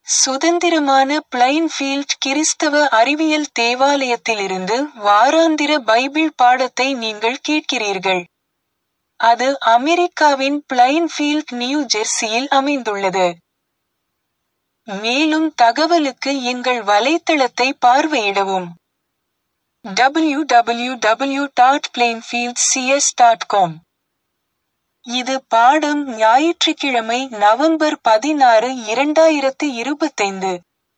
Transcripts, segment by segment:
சுதந்திரமான பிளைன்ஃபீல்ட் கிறிஸ்தவ அறிவியல் தேவாலயத்திலிருந்து வாராந்திர பைபிள் பாடத்தை நீங்கள் கேட்கிறீர்கள். அது அமெரிக்காவின் பிளைன்ஃபீல்ட், நியூ ஜெர்சியில் அமைந்துள்ளது. மேலும் தகவலுக்கு எங்கள் வலைத்தளத்தை பார்வையிடவும். www.plainfieldcs.com. இது பாடம் ஞாயிற்றுக்கிழமை நவம்பர் 16, 2025.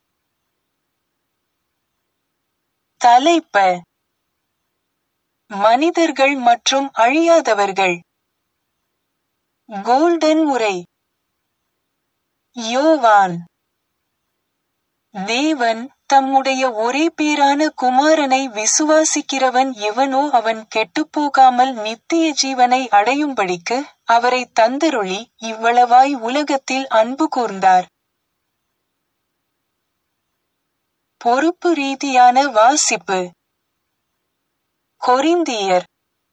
தலைப்ப: மனிதர்கள் மற்றும் அழியாதவர்கள். கோல்டன் உரை. யோவான்: தேவன் தம்முடைய ஒரே பேறான குமாரனை விசுவாசிக்கிறவன் எவனோ அவன் கெட்டுப்போகாமல் நித்திய ஜீவனை அடையும்படிக்கு அவரை தந்தருளி இவ்வளவாய் உலகத்தில் அன்பு கூர்ந்தார். பொறுப்பு ரீதியான வாசிப்பு. கொரிந்தியர்.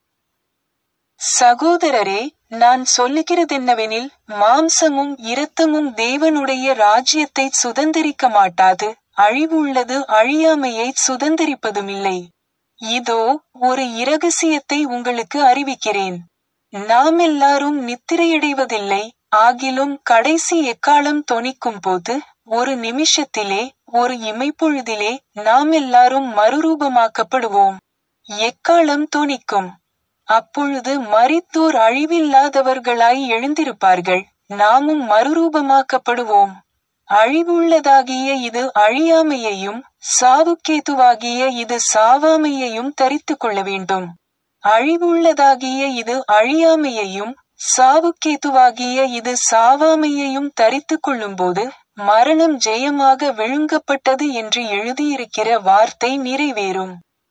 சகோதரரே, நான் சொல்லுகிறதென்னவெனில், மாம்சமும் இரத்தமும் தேவனுடைய ராஜ்யத்தைச் சுதந்தரிக்க மாட்டாது, அழிவுள்ளது அழியாமையைச் சுதந்தரிப்பதுமில்லை. இதோ, ஒரு இரகசியத்தை உங்களுக்கு அறிவிக்கிறேன். நாமெல்லாரும் நித்திரையடைவதில்லை, ஆகிலும் கடைசி எக்காளம் தொனிக்கும்போது, ஒரு நிமிஷத்திலே, ஒரு இமைப்பொழுதிலே, நாமெல்லாரும் மறுரூபமாக்கப்படுவோம். எக்காளம் தொனிக்கும். அப்பொழுது மரித்தோர் அழிவில்லாதவர்களாய் எழுந்திருப்பார்கள், நாமும் மறுரூபமாக்கப்படுவோம். அழிவுள்ளதாகிய இது அழியாமையையும் சாவுக்கேதுவாகிய இது சாவாமையையும் தரித்துக் கொள்ள வேண்டும். அழிவுள்ளதாகிய இது அழியாமையையும் சாவுக்கேதுவாகிய இது சாவாமையையும் தரித்துக் கொள்ளும்போது மரணம் ஜெயமாக விழுங்கப்பட்டது என்று எழுதியிருக்கிற வார்த்தை நிறைவேறும்.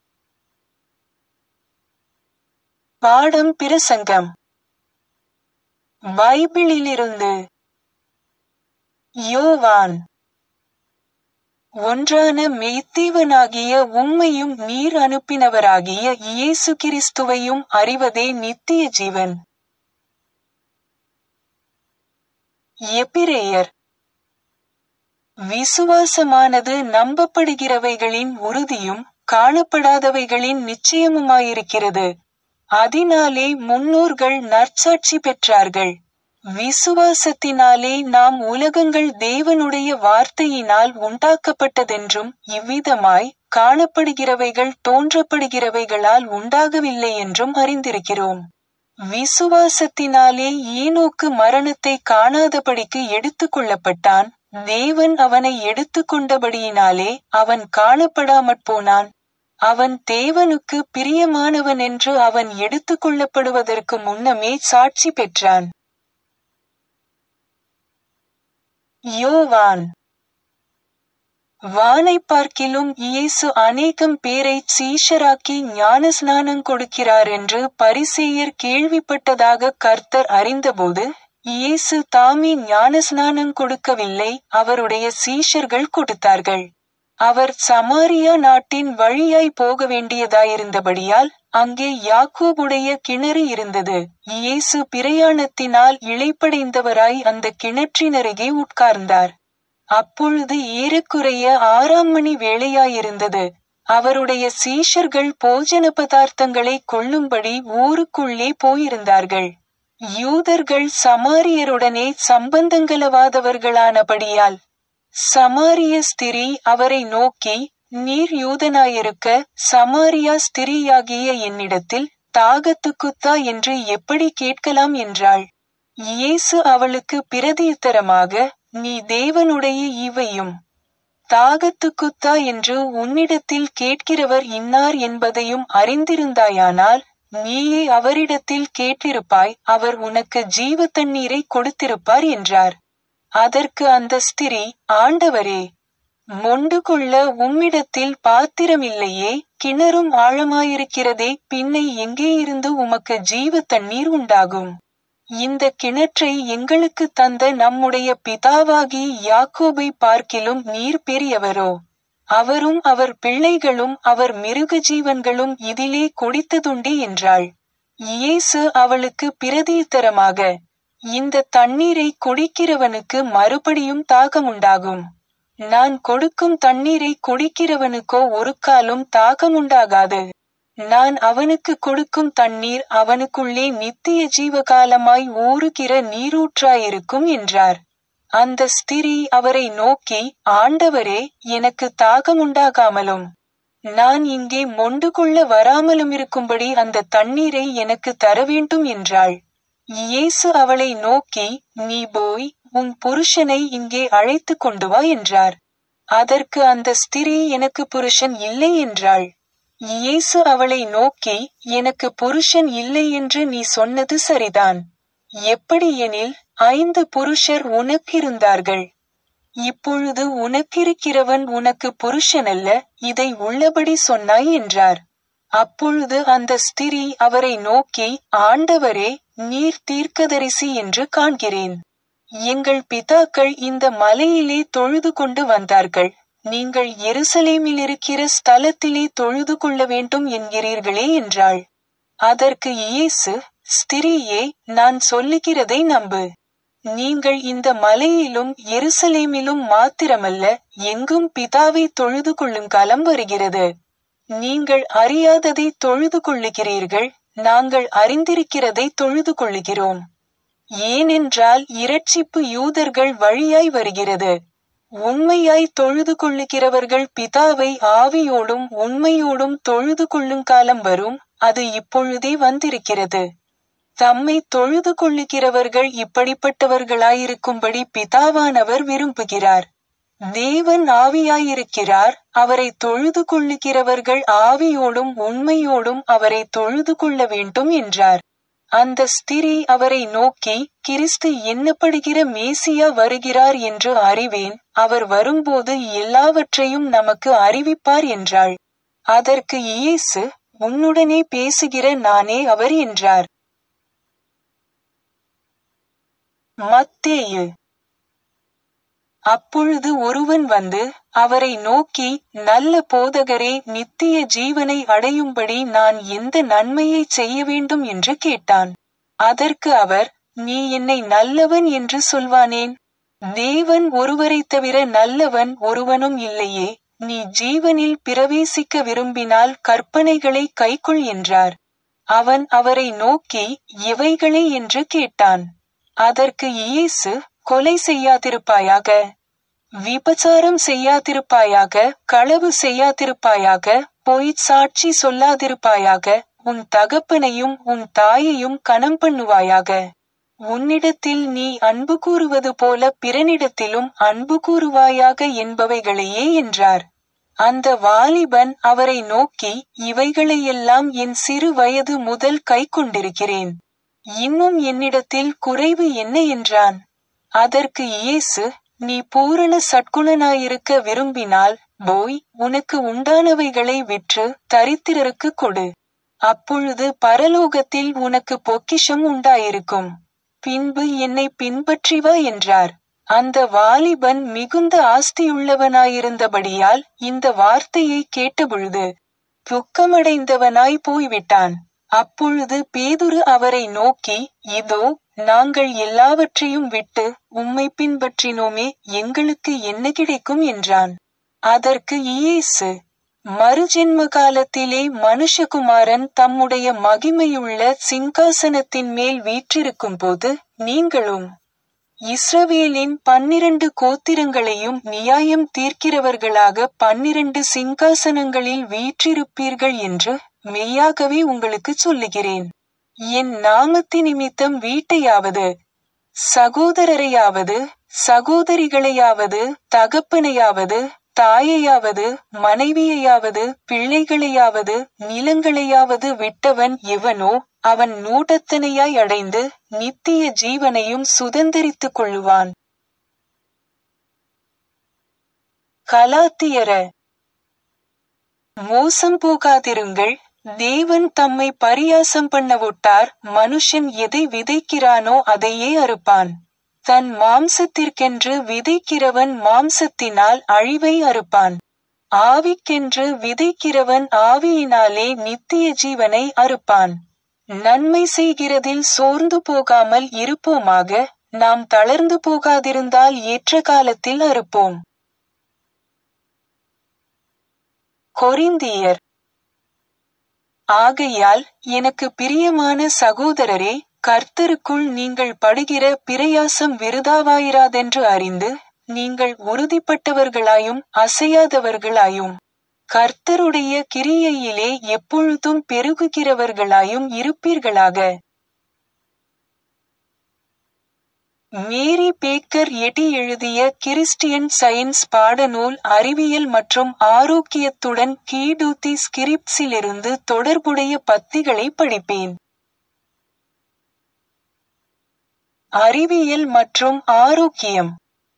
பாடம் பிரசங்கம். பைபிளிலிருந்து யோவான். ஒன்றான மெய்த்தேவனாகிய உம்மையும் நீர் அனுப்பினவராகிய இயேசு கிறிஸ்துவையும் அறிவதே நித்திய ஜீவன். எபிரேயர். விசுவாசமானது நம்பப்படுகிறவைகளின் உறுதியும் காணப்படாதவைகளின் நிச்சயமுமாயிருக்கிறது. அதினாலே முன்னோர்கள் நற்சாட்சி பெற்றார்கள். விசுவாசத்தினாலே நாம் உலகங்கள் தேவனுடைய வார்த்தையினால் உண்டாக்கப்பட்டதென்றும் இவ்விதமாய் காணப்படுகிறவைகள் தோன்றப்படுகிறவைகளால் உண்டாகவில்லை என்றும் அறிந்திருக்கிறோம். விசுவாசத்தினாலே ஏனோக்கு மரணத்தை காணாதபடிக்கு எடுத்துக் கொள்ளப்பட்டான். தேவன் அவனை எடுத்துக்கொண்டபடியினாலே அவன் காணப்படாமற் போனான். அவன் தேவனுக்கு பிரியமானவனென்று அவன் எடுத்துக்கொள்ளப்படுவதற்கு முன்னமே சாட்சி பெற்றான். யோவான். வானைப் பார்க்கிலும் இயேசு அநேகம் பேரைச் சீஷராக்கி ஞானஸ்நானங் கொடுக்கிறார் என்று பரிசேயர் கேள்விப்பட்டதாக கர்த்தர் அறிந்தபோது, இயேசு தாமே ஞானஸ்நானங் கொடுக்கவில்லை, அவருடைய சீஷர்கள் கொடுத்தார்கள். அவர் சமாரியா நாட்டின் வழியாய் போக வேண்டியதாயிருந்தபடியால் அங்கே யாக்கோபுடைய கிணறு இருந்தது. இயேசு பிரயாணத்தினால் இளைப்படைந்தவராய் அந்த கிணற்றினருகே உட்கார்ந்தார். அப்பொழுது ஏறக்குறைய 6 மணி வேளையாயிருந்தது. அவருடைய சீஷர்கள் போஜன பதார்த்தங்களை கொள்ளும்படி ஊருக்குள்ளே போயிருந்தார்கள். யூதர்கள் சமாரியருடனே சம்பந்தங்களவாதவர்களானபடியால் சமாரிய ஸ்திரீ அவரை நோக்கி, நீர் யூதனாயிருக்க சமாரியா ஸ்திரீயாகிய என்னிடத்தில் தாகத்துக்குத்தா என்று எப்படி கேட்கலாம் என்றாள். இயேசு அவளுக்கு பிரதியுத்தரமாக, நீ தேவனுடைய ஈவையும் தாகத்துக்குத்தா என்று உன்னிடத்தில் கேட்கிறவர் இன்னார் என்பதையும் அறிந்திருந்தாயானால் நீயே அவரிடத்தில் கேட்டிருப்பாய், அவர் உனக்கு ஜீவ தண்ணீரை கொடுத்திருப்பார் என்றார். அதற்கு அந்த ஸ்திரீ, ஆண்டவரே, மொண்டு கொள்ள உம்மிடத்தில் பாத்திரமில்லையே, கிணறும் ஆழமாயிருக்கிறதே, பின்னை எங்கேயிருந்து உமக்கு ஜீவ தண்ணீர் உண்டாகும்? இந்த கிணற்றை எங்களுக்கு தந்த நம்முடைய பிதாவாகி யாக்கோபை பார்க்கிலும் நீர் பெரியவரோ? அவரும் அவர் பிள்ளைகளும் அவர் மிருக ஜீவன்களும் இதிலே குடித்ததுண்டே என்றாள். இயேசு அவளுக்கு பிரதியுத்தரமாக, இந்த தண்ணீரை குடிக்கிறவனுக்கு மறுபடியும் தாகமுண்டாகும். நான் கொடுக்கும் தண்ணீரை குடிக்கிறவனுக்கோ ஒரு காலும் தாகமுண்டாகாது. நான் அவனுக்கு கொடுக்கும் தண்ணீர் அவனுக்குள்ளே நித்திய ஜீவகாலமாய் ஊறுகிற நீரூற்றாயிருக்கும் என்றார். அந்த ஸ்திரீ அவரை நோக்கி, ஆண்டவரே, எனக்கு தாகமுண்டாகாமலும் நான் இங்கே மொண்டு கொள்ள வராமலுமிருக்கும்படி அந்த தண்ணீரை எனக்கு தரவேண்டும் என்றாள். இயேசு அவளை நோக்கி, நீ போய் உன் புருஷனை இங்கே அழைத்து கொண்டு வா என்றார். அதற்கு அந்த ஸ்திரீ, எனக்கு புருஷன் இல்லை என்றாள். இயேசு அவளை நோக்கி, எனக்கு புருஷன் இல்லை என்று நீ சொன்னது சரிதான். எப்படியெனில் 5 புருஷர் உனக்கிருந்தார்கள். இப்பொழுது உனக்கிருக்கிறவன் உனக்கு புருஷனல்ல, இதை உள்ளபடி சொன்னாய் என்றார். அப்பொழுது அந்த ஸ்திரீ அவரை நோக்கி, ஆண்டவரே, நீர் தீர்க்கதரிசி என்று காண்கிறேன். எங்கள் பிதாக்கள் இந்த மலையிலே தொழுது கொண்டு வந்தார்கள். நீங்கள் எருசலேமிலிருக்கிற ஸ்தலத்திலே தொழுது கொள்ள வேண்டும் என்கிறீர்களே என்றாள். அதற்கு இயேசு, ஸ்திரீயே, நான் சொல்லுகிறதை நம்பு. நீங்கள் இந்த மலையிலும் எருசலேமிலும் மாத்திரமல்ல, எங்கும் பிதாவை தொழுது கொள்ளும் காலம் வருகிறது. நீங்கள் அறியாததை தொழுது கொள்ளுகிறீர்கள், நாங்கள் அறிந்திருக்கிறதை தொழுது கொள்ளுகிறோம். ஏனென்றால் இரட்சிப்பு யூதர்கள் வழியாய் வருகிறது. உண்மையாய் தொழுது கொள்ளுகிறவர்கள் பிதாவை ஆவியோடும் உண்மையோடும் தொழுது கொள்ளும் காலம் வரும், அது இப்பொழுதே வந்திருக்கிறது. தம்மை தொழுது கொள்ளுகிறவர்கள் இப்படிப்பட்டவர்களாயிருக்கும்படி பிதாவானவர் விரும்புகிறார். தேவன் ஆவியாயிருக்கிறார், அவரை தொழுது கொள்ளுகிறவர்கள் ஆவியோடும் உண்மையோடும் அவரை தொழுது கொள்ள வேண்டும் என்றார். அந்த ஸ்திரீ அவரை நோக்கி, கிறிஸ்து என்னப்படுகிற மேசியா வருகிறார் என்று அறிவேன், அவர் வரும்போது எல்லாவற்றையும் நமக்கு அறிவிப்பார் என்றாள். அதற்கு இயேசு, உன்னுடனே பேசுகிற நானே அவர் என்றார். மத்தேயு. அப்பொழுது ஒருவன் வந்து அவரை நோக்கி, நல்ல போதகரே, நித்திய ஜீவனை அடையும்படி நான் எந்த நன்மையை செய்ய வேண்டும் என்று கேட்டான். அதற்கு அவர், நீ என்னை நல்லவன் என்று சொல்வானேன்? தேவன் ஒருவரைத் தவிர நல்லவன் ஒருவனும் இல்லையே. நீ ஜீவனில் பிரவேசிக்க விரும்பினால் கற்பனைகளை கைக்கொள் என்றார். அவன் அவரை நோக்கி, எவைகளே என்று கேட்டான். அதற்கு இயேசு, கொலை செய்யாதிருப்பாயாக, விபச்சாரம் செய்யாதிருப்பாயாக, களவு செய்யாதிருப்பாயாக, பொய்ச் சாட்சி சொல்லாதிருப்பாயாக, உன் தகப்பனையும் உன் தாயையும் கனம் பண்ணுவாயாக. உன்னிடத்தில் நீ அன்பு கூறுவது போல பிறனிடத்திலும் அன்பு கூறுவாயாக என்பவைகளையே என்றார். அந்த வாலிபன் அவரை நோக்கி, இவைகளையெல்லாம் என் சிறு வயது முதல் கைக்கொண்டிருக்கிறேன். இன்னும் என்னிடத்தில் குறைவு என்ன என்றான். அதற்கு இயேசு, நீ பூரண சற்குணனாயிருக்க விரும்பினால் போய் உனக்கு உண்டானவைகளை விற்று தரித்திரருக்கு கொடு. அப்பொழுது பரலோகத்தில் உனக்கு பொக்கிஷம் உண்டாயிருக்கும். பின்பு என்னை பின்பற்றி வா என்றார். அந்த வாலிபன் மிகுந்த ஆஸ்தியுள்ளவனாயிருந்தபடியால் இந்த வார்த்தையை கேட்டபொழுது துக்கமடைந்தவனாய் போய்விட்டான். அப்பொழுது பேதுரு அவரை நோக்கி, இதோ, நாங்கள் எல்லாவற்றையும் விட்டு உம்மை பின்பற்றினோமே, எங்களுக்கு என்ன கிடைக்கும் என்றான். அதற்கு இயேசு, மறுஜென்ம காலத்திலே மனுஷகுமாரன் தம்முடைய மகிமையுள்ள சிங்காசனத்தின் மேல் வீற்றிருக்கும் போது நீங்களும் இஸ்ரவேலின் 12 கோத்திரங்களையும் நியாயம் தீர்க்கிறவர்களாக 12 சிங்காசனங்களில் வீற்றிருப்பீர்கள் என்று மெய்யாகவே உங்களுக்கு சொல்லுகிறேன். என் நாமத்தி நிமித்தம் வீட்டையாவது, சகோதரரையாவது, சகோதரிகளையாவது, தகப்பனையாவது, தாயையாவது, மனைவியையாவது, பிள்ளைகளையாவது, நிலங்களையாவது விட்டவன் எவனோ அவன் 100 அடைந்து நித்திய ஜீவனையும் சுதந்தரித்துக் கொள்ளுவான். கலாத்தியர. மோசம் போகாதிருங்கள். தேவன் தம்மை பரியாசம் பண்ணவிட்டார். மனுஷன் எதை விதைக்கிறானோ அதையே அறுப்பான். தன் மாம்சத்திற்கென்று விதைக்கிறவன் மாம்சத்தினால் அழிவை அறுப்பான். ஆவிக்கென்று விதைக்கிறவன் ஆவியினாலே நித்திய ஜீவனை அறுப்பான். நன்மை செய்கிறதில் சோர்ந்து போகாமல் இருப்போமாக. நாம் தளர்ந்து போகாதிருந்தால் ஏற்ற காலத்தில் அறுப்போம். கொரிந்தியர். ஆகையால் எனக்கு பிரியமான சகோதரரே, கர்த்தருக்குள் நீங்கள் படுகிற பிரயாசம் விருதாவாயிராதென்று அறிந்து, நீங்கள் உறுதிப்பட்டவர்களாயும் அசையாதவர்களாயும் கர்த்தருடைய கிரியையிலே எப்பொழுதும் பெருகுகிறவர்களாயும் இருப்பீர்களாக. மேரி பேக்கர் எட்டி எழுதிய கிறிஸ்டியன் சயின்ஸ் பாடநூல் அறிவியல் மற்றும் ஆரோக்கியத்துடன் கீடூத்தி ஸ்கிரிப்ட்ஸிலிருந்து தொடர்புடைய பத்திகளை படிப்பேன். அறிவியல் மற்றும் ஆரோக்கியம்.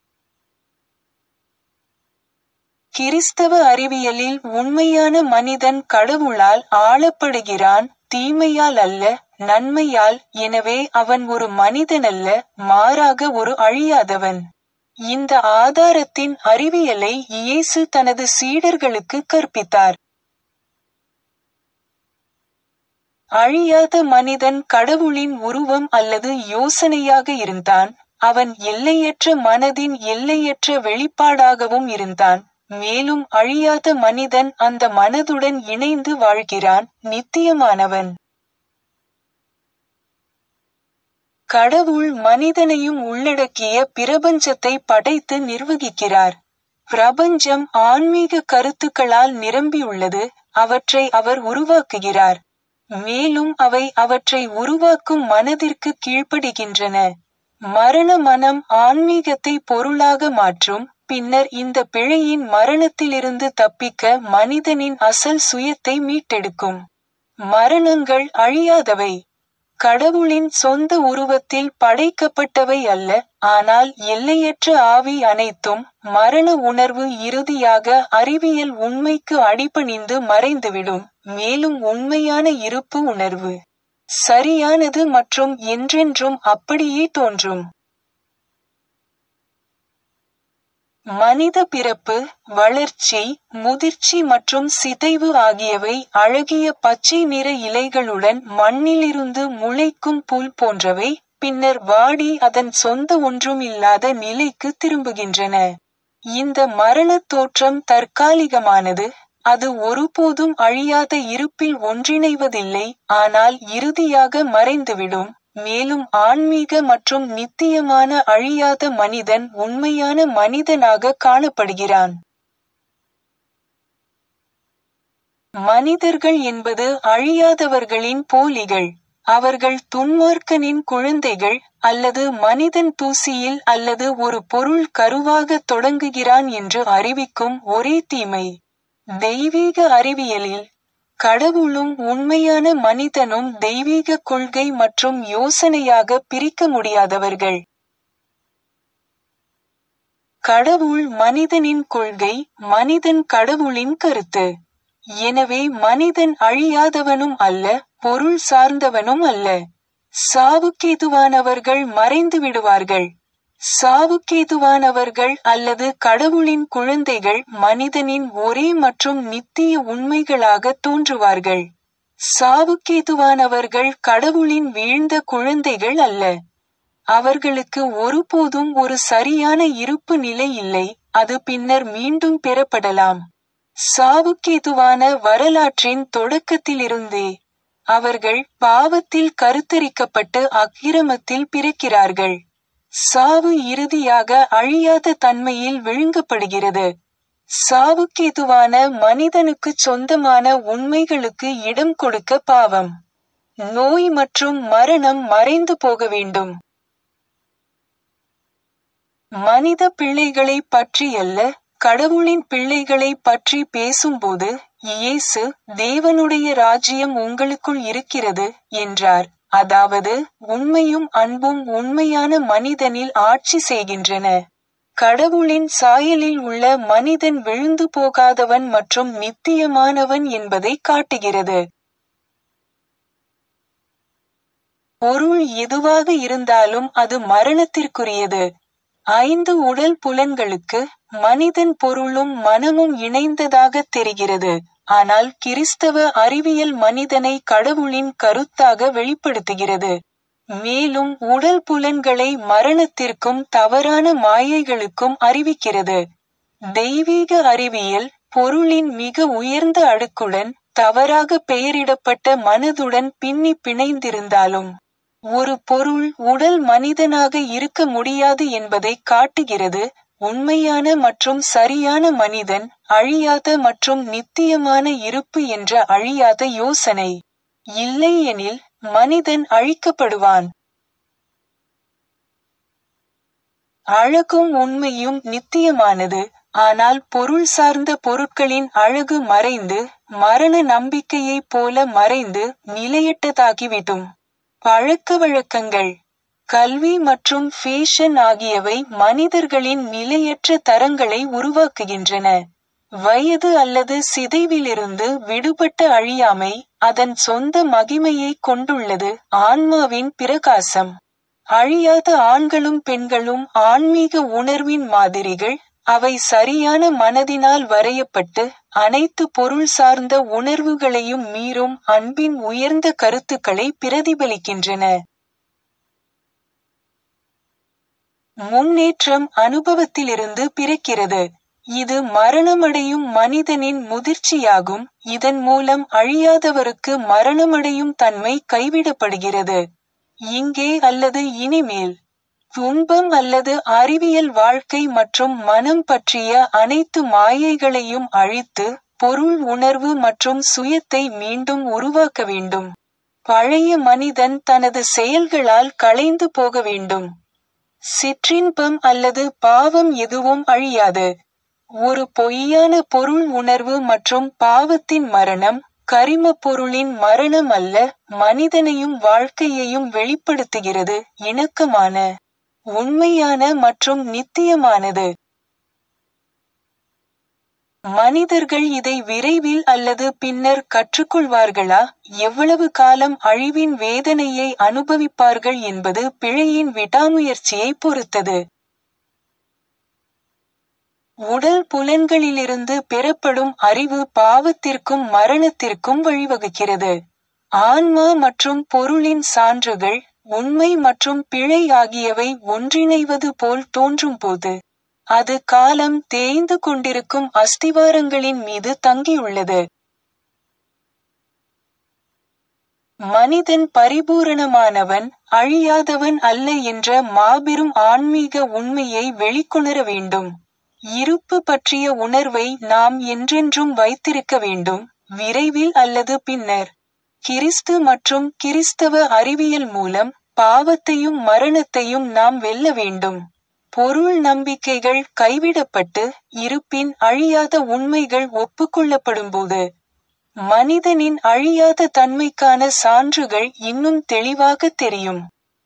கிறிஸ்தவ அறிவியலில் உண்மையான மனிதன் கடவுளால் ஆளப்படுகிறான், தீமையால் அல்ல, நன்மையால். எனவே அவன் ஒரு மனிதனல்ல, மாறாக ஒரு அழியாதவன். இந்த ஆதாரத்தின் அறிவியலை இயேசு தனது சீடர்களுக்கு கற்பித்தார். அழியாத மனிதன் கடவுளின் உருவம் அல்லது யோசனையாக இருந்தான். அவன் எல்லையற்ற மனதின் எல்லையற்ற வெளிப்பாடாகவும் இருந்தான். மேலும் அழியாத மனிதன் அந்த மனதுடன் இணைந்து வாழ்கிறான், நித்தியமானவன். கடவுள் மனிதனையும் உள்ளடக்கிய பிரபஞ்சத்தை படைத்து நிர்வகிக்கிறார். பிரபஞ்சம் ஆன்மீக கருத்துக்களால் நிரம்பியுள்ளது, அவற்றை அவர் உருவாக்குகிறார். மேலும் அவை அவற்றை உருவாக்கும் மனதிற்கு கீழ்ப்படிகின்றன. மரண மனம் ஆன்மீகத்தை பொருளாக மாற்றும், பின்னர் இந்த பிழையின் மரணத்திலிருந்து தப்பிக்க மனிதனின் அசல் சுயத்தை மீட்டெடுக்கும். மரணங்கள் அழியாதவை. கடவுளின் சொந்த உருவத்தில் படைக்கப்பட்டவை அல்ல, ஆனால் எல்லையற்ற ஆவி அனைத்தும். மரண உணர்வு இறுதியாக அறிவியல் உண்மைக்கு அடிபணிந்து மறைந்துவிடும், மேலும் உண்மையான இருப்பு உணர்வு சரியானது மற்றும் என்றென்றும் அப்படியே தோன்றும். மனித பிறப்பு, வளர்ச்சி, முதிர்ச்சி மற்றும் சிதைவு ஆகியவை அழகிய பச்சை நிற இலைகளுடன் மண்ணிலிருந்து முளைக்கும் புல் போன்றவை, பின்னர் வாடி அதன் சொந்த ஒன்றுமில்லாத நிலைக்கு திரும்புகின்றன. இந்த மரணத் தோற்றம் தற்காலிகமானது, அது ஒருபோதும் அழியாத இருப்பில் ஒன்றிணைவதில்லை, ஆனால் இறுதியாக மறைந்துவிடும். மேலும் ஆன்மீக மற்றும் நித்தியமான அழியாத மனிதன் உண்மையான மனிதனாக காணப்படுகிறான். மனிதர்கள் என்பது அழியாதவர்களின் போலிகள். அவர்கள் துன்மார்க்கனின் குழந்தைகள், அல்லது மனிதன் தூசியில் அல்லது ஒரு பொருள் கருவாக தொடங்குகிறான் என்று அறிவிக்கும் ஒரே தீமை. தெய்வீக அறிவியலில் கடவுளும் உண்மையான மனிதனும் தெய்வீக கொள்கை மற்றும் யோசனையாக பிரிக்க முடியாதவர்கள். கடவுள் மனிதனின் கொள்கை, மனிதன் கடவுளின் கருத்து. எனவே மனிதன் அழியாதவனும் அல்ல, பொருள் சார்ந்தவனும் அல்ல. சாவுக்கேதுவானவர்கள் மறைந்து விடுவார்கள். சாவுக்கேதுவானவர்கள் அல்லது கடவுளின் குழந்தைகள் மனிதனின் ஒரே மற்றும் நித்திய உண்மைகளாக தோன்றுவார்கள். சாவுக்கேதுவானவர்கள் கடவுளின் வீழ்ந்த குழந்தைகள் அல்ல. அவர்களுக்கு ஒருபோதும் ஒரு சரியான இருப்பு நிலை இல்லை, அது பின்னர் மீண்டும் பெறப்படலாம். சாவுக்கேதுவான வரலாற்றின் தொடக்கத்திலிருந்தே அவர்கள் பாவத்தில் கருத்தரிக்கப்பட்டு அக்கிரமத்தில் பிறக்கிறார்கள். சாவு இறுதியாக அழியாத தன்மையில் விழுங்கப்படுகிறது. சாவுக்கேதுவான மனிதனுக்குச் சொந்தமான உண்மைகளுக்கு இடம் கொடுக்க பாவம், நோய் மற்றும் மரணம் மறைந்து போக வேண்டும். மனித பிள்ளைகளை பற்றியல்ல, கடவுளின் பிள்ளைகளை பற்றி பேசும்போது இயேசு, தேவனுடைய ராஜ்யம் உங்களுக்குள் இருக்கிறது என்றார். அதாவது உண்மையும் அன்பும் உண்மையான மனிதனில் ஆட்சி செய்கின்றன. கடவுளின் சாயலில் உள்ள மனிதன் விழுந்து போகாதவன் மற்றும் நித்தியமானவன் என்பதை காட்டுகிறது. பொருள் எதுவாக இருந்தாலும் அது மரணத்திற்குரியது. 5 உடல் புலன்களுக்கு மனிதன் பொருளும் மனமும் இணைந்ததாக தெரிகிறது. ஆனால் கிறிஸ்தவ அறிவியல் மனிதனை கடவுளின் கருத்தாக வெளிப்படுத்துகிறது. மேலும் உடல் புலன்களை மரணத்திற்கும் தவறான மாயைகளுக்கும் அறிவிக்கிறது. தெய்வீக அறிவியல் பொருளின் மிக உயர்ந்த அடுக்குடன் தவறாக பெயரிடப்பட்ட மனதுடன் பின்னி பிணைந்திருந்தாலும் ஒரு பொருள் உடல் மனிதனாக இருக்க முடியாது என்பதை காட்டுகிறது. உண்மையான மற்றும் சரியான மனிதன் அழியாத மற்றும் நித்தியமான இருப்பு என்ற அழியாத யோசனை. இல்லையெனில் மனிதன் அழிக்கப்படுவான். அழகும் உண்மையும் நித்தியமானது, ஆனால் பொருள் சார்ந்த பொருட்களின் அழகு மறைந்து மரண நம்பிக்கையைப் போல மறைந்து நிலையற்றதாகிவிடும். பழக்கவழக்கங்கள், கல்வி மற்றும் ஃபேஷன் ஆகியவை மனிதர்களின் நிலையற்ற தரங்களை உருவாக்குகின்றன. வயது அல்லது சிதைவிலிருந்து விடுபட்ட அழியாமை அதன் சொந்த மகிமையை கொண்டுள்ளது. ஆன்மாவின் பிரகாசம். அழியாத ஆண்களும் பெண்களும் ஆன்மீக உணர்வின் மாதிரிகள். அவை சரியான மனதினால் வரையப்பட்டு அனைத்து பொருள் சார்ந்த உணர்வுகளையும் மீறும் அன்பின் உயர்ந்த கருத்துக்களை பிரதிபலிக்கின்றன. முன்னேற்றம் அனுபவத்திலிருந்து பிறக்கிறது. இது மரணமடையும் மனிதனின் முதிர்ச்சியாகும். இதன் மூலம் அழியாதவருக்கு மரணமடையும் தன்மை கைவிடப்படுகிறது. இங்கே அல்லது இனிமேல் துன்பம் அல்லது அறிவியல் வாழ்க்கை மற்றும் மனம் பற்றிய அனைத்து மாயைகளையும் அழித்து பொருள் உணர்வு மற்றும் சுயத்தை மீண்டும் உருவாக்க வேண்டும். பழைய மனிதன் தனது செயல்களால் களைந்து போக வேண்டும். சிற்றின்பம் அல்லது பாவம் எதுவும் அழியாது. ஒரு பொய்யான பொருள் உணர்வு மற்றும் பாவத்தின் மரணம் கரிமப் பொருளின் மரணம் அல்ல, மனிதனையும் வாழ்க்கையையும் வெளிப்படுத்துகிறது. இணக்கமான, உண்மையான மற்றும் நித்தியமானது. மனிதர்கள் இதை விரைவில் அல்லது பின்னர் கற்றுக்கொள்வார்களா? எவ்வளவு காலம் அழிவின் வேதனையை அனுபவிப்பார்கள் என்பது பிழையின் விடாமுயற்சியை பொறுத்தது. உடல் புலன்களிலிருந்து பெறப்படும் அறிவு பாவத்திற்கும் மரணத்திற்கும் வழிவகுக்கிறது. ஆன்மா மற்றும் பொருளின் சான்றுகள், உண்மை மற்றும் பிழை ஆகியவை ஒன்றிணைவது போல் தோன்றும்போது அது காலம் தேய்ந்து கொண்டிருக்கும் அஸ்திவாரங்களின் மீது தங்கியுள்ளது. மனிதன் பரிபூரணமானவன், அழியாதவன் அல்ல என்ற மாபெரும் ஆன்மீக உண்மையை வெளிக்கொணர வேண்டும். இருப்பு பற்றிய உணர்வை நாம் என்றென்றும் வைத்திருக்க வேண்டும், விரைவில் அல்லது பின்னர். கிறிஸ்து மற்றும் கிறிஸ்தவ அறிவியல் மூலம் பாவத்தையும் மரணத்தையும் நாம் வெல்ல வேண்டும். பொருள் நம்பிக்கைகள் கைவிடப்பட்டு இருப்பின் அழியாத உண்மைகள் ஒப்புக்கொள்ளப்படும்போது மனிதனின் அழியாத தன்மைக்கான சான்றுகள் இன்னும் தெளிவாக தெரியும்.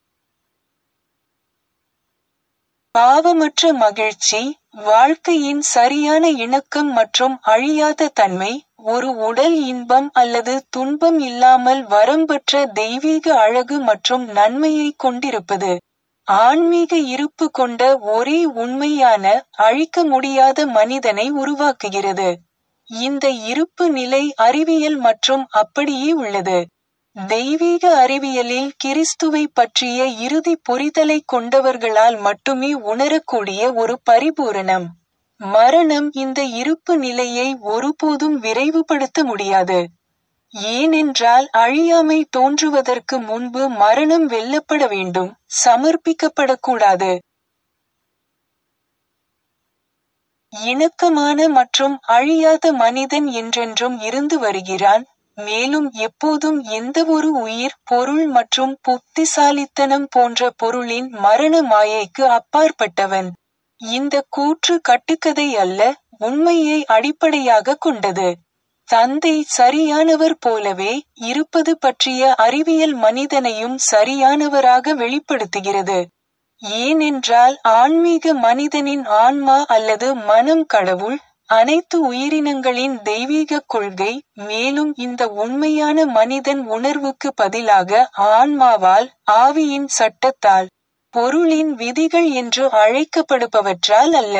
பாவமற்ற மகிழ்ச்சி, வாழ்க்கையின் சரியான இணக்கம் மற்றும் அழியாத தன்மை, ஒரு உடல் இன்பம் அல்லது துன்பம் இல்லாமல் வரம்பற்ற தெய்வீக அழகு மற்றும் நன்மையை கொண்டிருப்பது. ஆன்மீக இருப்பு கொண்ட ஒரே உண்மையான, அழிக்க முடியாத மனிதனை உருவாக்குகிறது. இந்த இருப்பு நிலை அறிவியல் மற்றும் அப்படியே உள்ளது. தெய்வீக அறிவியலில் கிறிஸ்துவை பற்றிய இறுதி புரிதலை கொண்டவர்களால் மட்டுமே உணரக்கூடிய ஒரு பரிபூரணம். மரணம் இந்த இருப்பு நிலையை ஒருபோதும் விரைவுபடுத்த முடியாது. ஏனென்றால் அழியாமை தோன்றுவதற்கு முன்பு மரணம் வெல்லப்பட வேண்டும், சமர்ப்பிக்கப்படக்கூடாது. இணக்கமான மற்றும் அழியாத மனிதன் என்றென்றும் இருந்து வருகிறான், மேலும் எப்போதும் எந்தவொரு உயிர், பொருள் மற்றும் புத்திசாலித்தனம் போன்ற பொருளின் மரண மாயைக்கு அப்பாற்பட்டவன். இந்த கூற்று கட்டுக்கதை அல்ல, உண்மையை அடிப்படையாக கொண்டது. தந்தை சரியானவர் போலவே இருப்பது பற்றிய அறிவியல் மனிதனையும் சரியானவராக வெளிப்படுத்துகிறது. ஏனென்றால் ஆன்மீக மனிதனின் ஆன்மா அல்லது மனம் கடவுள், அனைத்து உயிரினங்களின் தெய்வீக கொள்கை, மேலும் இந்த உண்மையான மனிதன் உணர்வுக்கு பதிலாக ஆன்மாவால், ஆவியின் சட்டத்தால், பொருளின் விதிகள் என்று அழைக்கப்படுபவற்றால் அல்ல.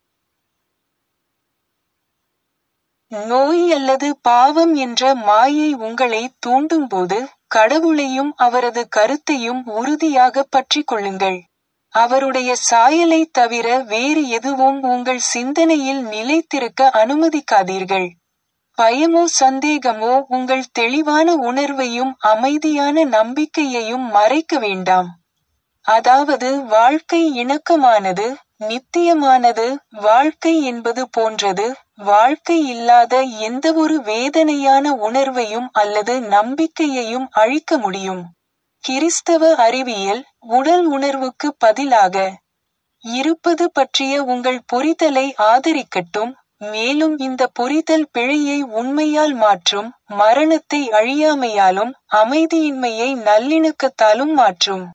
நோய் அல்லது பாவம் என்ற மாயை உங்களை தூண்டும்போது கடவுளையும் அவரது கருத்தையும் உறுதியாக பற்றிக் கொள்ளுங்கள். அவருடைய சாயலைத் தவிர வேறு எதுவும் உங்கள் சிந்தனையில் நிலைத்திருக்க அனுமதிக்காதீர்கள். பயமோ சந்தேகமோ உங்கள் தெளிவான உணர்வையும் அமைதியான நம்பிக்கையையும் மறைக்க வேண்டாம். அதாவது வாழ்க்கை இணக்கமானது, நித்தியமானது, வாழ்க்கை என்பது போன்றது, வாழ்க்கை இல்லாத எந்தவொரு வேதனையான உணர்வையும் அல்லது நம்பிக்கையையும் அழிக்க முடியும். கிறிஸ்தவ அறிவியல், உடல் உணர்வுக்கு பதிலாக இருப்பது பற்றிய உங்கள் புரிதலை ஆதரிக்கட்டும், மேலும் இந்த புரிதல் பிழையை உண்மையால் மாற்றும், மரணத்தை அழியாமையாலும் அமைதியின்மையை நல்லிணக்கத்தாலும் மாற்றும்.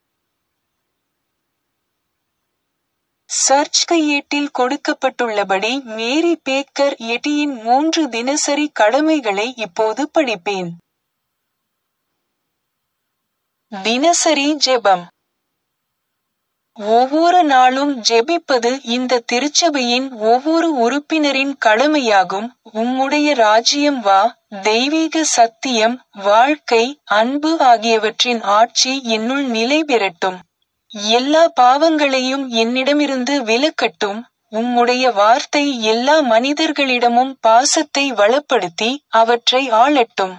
சர்ச் கையேட்டில் கொடுக்கப்பட்டுள்ளபடி மேரி பேக்கர் எட்டியின் 3 தினசரி கடமைகளை இப்போது படிப்பேன். தினசரி ஜெபம். ஒவ்வொரு நாளும் ஜெபிப்பது இந்த திருச்சபையின் ஒவ்வொரு உறுப்பினரின் கடமையாகும். உம்முடைய ராஜ்யம் வா, தெய்வீக சத்தியம், வாழ்க்கை, அன்பு ஆகியவற்றின் ஆட்சி என்னுள் நிலை பெறட்டும். எல்லா பாவங்களையும் என்னிடமிருந்து விலக்கட்டும். உம்முடைய வார்த்தை எல்லா மனிதர்களிடமும் பாசத்தை வளப்படுத்தி அவற்றை ஆளட்டும்.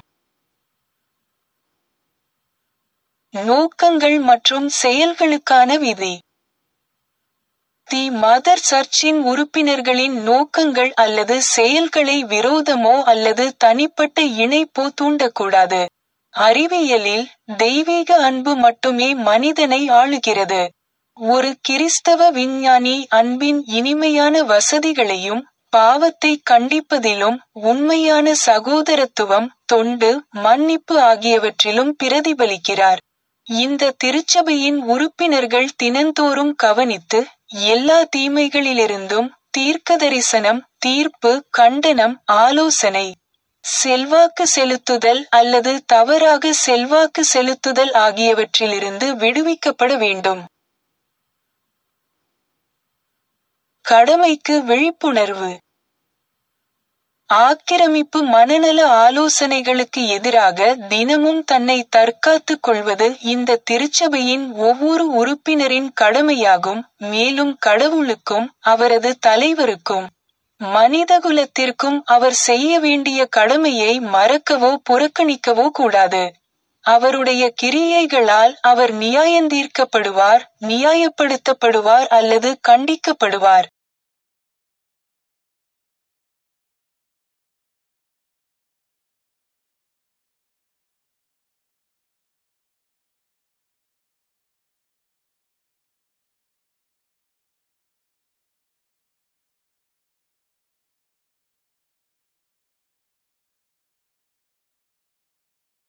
நோக்கங்கள் மற்றும் செயல்களுக்கான விதி. தி மதர் சர்ச்சின் உறுப்பினர்களின் நோக்கங்கள் அல்லது செயல்களை விரோதமோ அல்லது தனிப்பட்ட இணைப்போ தூண்டக்கூடாது. அறிவியலில், தெய்வீக அன்பு மட்டுமே மனிதனை ஆளுகிறது. ஒரு கிறிஸ்தவ விஞ்ஞானி அன்பின் இனிமையான வசதிகளையும், பாவத்தை கண்டிப்பதிலும், உண்மையான சகோதரத்துவம், தொண்டு, மன்னிப்பு ஆகியவற்றிலும் பிரதிபலிக்கிறார். இந்த திருச்சபையின் உறுப்பினர்கள் தினந்தோறும் கவனித்து, எல்லா தீமைகளிலிருந்தும் தீர்க்கதரிசனம், தீர்ப்பு, கண்டனம், ஆலோசனை, செல்வாக்கு செலுத்துதல் அல்லது தவறாக செல்வாக்கு செலுத்துதல் ஆகியவற்றிலிருந்து விடுவிக்கப்பட வேண்டும். கடமைக்கு விழிப்புணர்வு. ஆக்கிரமிப்பு மனநல ஆலோசனைகளுக்கு எதிராக தினமும் தன்னை தற்காத்துக் கொள்வது இந்த திருச்சபையின் ஒவ்வொரு உறுப்பினரின் கடமையாகும். மேலும் கடவுளுக்கும் அவரது தலைவருக்கும் மனிதகுலத்திற்கும் அவர் செய்ய வேண்டிய கடமையை மறக்கவோ புறக்கணிக்கவோ கூடாது. அவருடைய கிரியைகளால் அவர் நியாயந்தீர்க்கப்படுவார், நியாயப்படுத்தப்படுவார் அல்லது கண்டிக்கப்படுவார்.